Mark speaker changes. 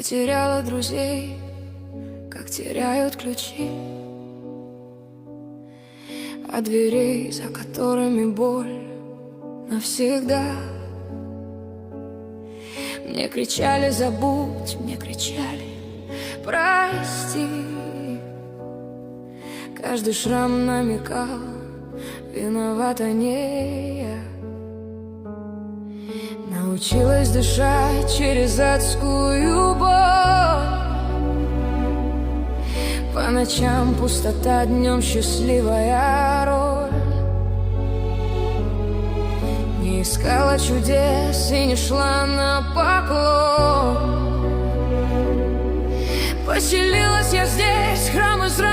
Speaker 1: Потеряла друзей, как теряют ключи от дверей, за которыми боль навсегда. Мне кричали забудь, мне кричали прости. Каждый шрам намекал, виновата не я. Научилась дышать через адскую боль. По ночам пустота, днем счастливая роль. Не искала чудес и не шла на поклон. Поселилась я здесь, храм Израиля.